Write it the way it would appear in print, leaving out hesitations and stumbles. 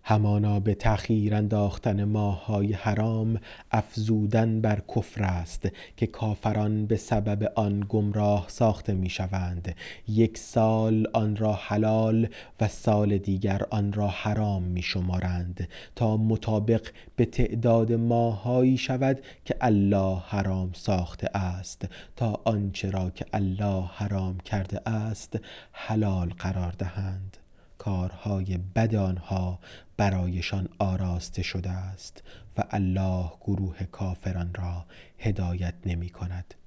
همانا به تأخیر انداختن ماه‌های حرام افزودن بر کفر است که کافران به سبب آن گمراه ساخته می شوند. یک سال آن را حلال و سال دیگر آن را حرام می شمارند تا مطابق به تعداد ماه‌هایی شود که الله حرام ساخته است، تا آنچه را که الله حرام کرده است حلال قرار دهند. کارهای بد آنها برایشان آراسته شده است و الله گروه کافران را هدایت نمی کند.